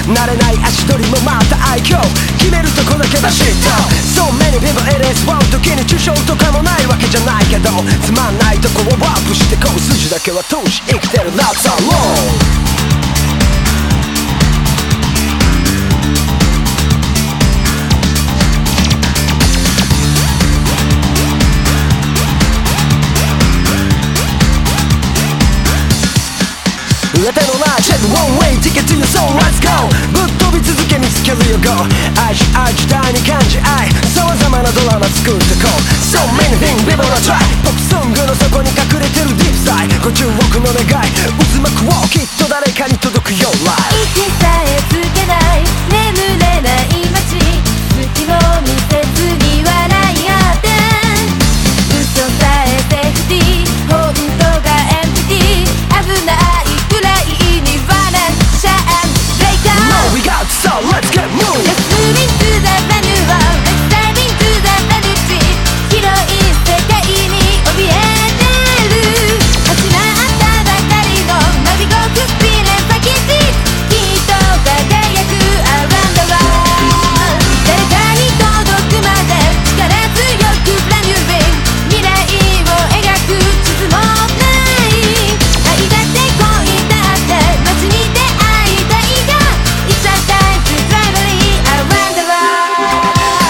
慣れない足取りもまた愛嬌決めるとこだけバシッと So many people it is wow 時に抽象とかもないわけじゃないけどつまんないとこをワープしてこう筋だけは通し生きてる That's alone当てのない Check one way ticket to your soul Let's go ぶっ飛び続け見つけるよ Go 愛し愛時代に感じ愛様々なドラマ作ってこう So many things people are try ポップソングの底に隠れてるディープサイご注目の願い渦巻くをきっと誰かに届くよ Life 息さえつけない眠れない街隙も見せずに笑い合って嘘さえセーフティー本当がエンプティー危ないくらいにバランシャンブレイカー No we got so let's get moving Let's move into the venue Let's dive into the vanity 広い世界に怯えてる始まったばかりのナビゴクスピレン先地きっと輝く Around the world 誰かに届くまで力強く Brand new ring 未来を描く地図もない愛だって恋だって街に出会いたいが It's our time to travel around the world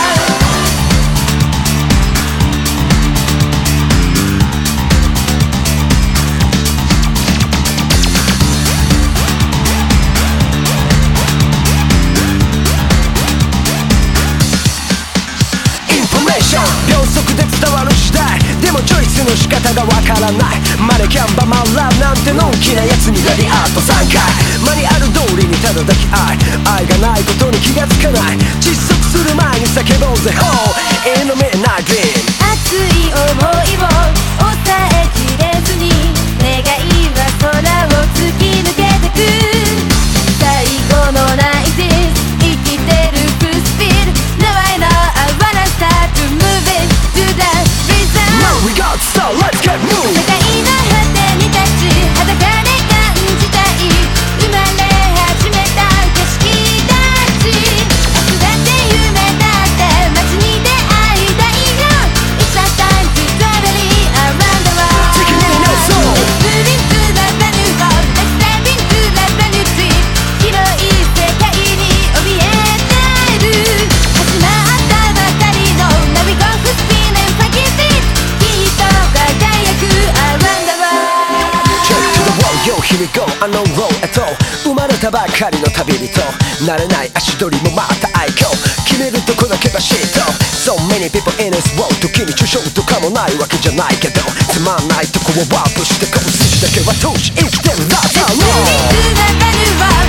インフォメーション秒速で伝わる時代でもチョイスの仕方がわからないマネキャンバマンラブなんてのんきなやつにレディアート3回マニュアル通りにただ抱き愛愛がないことに気がつかない窒息する前に叫ぼうぜ Oh in the midnight dream 熱い想いを抑えきれずに願いは空を突き抜けてく最後のナイティス生きてるフルスピード Now I know I wanna start to move it to the rhythm Now we got so let's get 世 moving 界の果てに立ち裸で感じたい生まれ始めた景色たち明日だって夢だって街に出会いたいが It's our time to travel around the world 責任のソウ Let's move into the brand new world Let's dive into the brand new dream 広い世界に怯えてる始まったばかりの Now we go for spin and funky beat きっと輝く around the world Check to the wall, yo, here we go, I know roll 生まれたばかりの旅人慣れない足取りもまた愛嬌決めるとこだけバシッと So many people in this world 時に抽象とかもないわけじゃないけどつまんないとこをワープしてこう筋だけは通し生きてる That's Let's move alone into the brand new world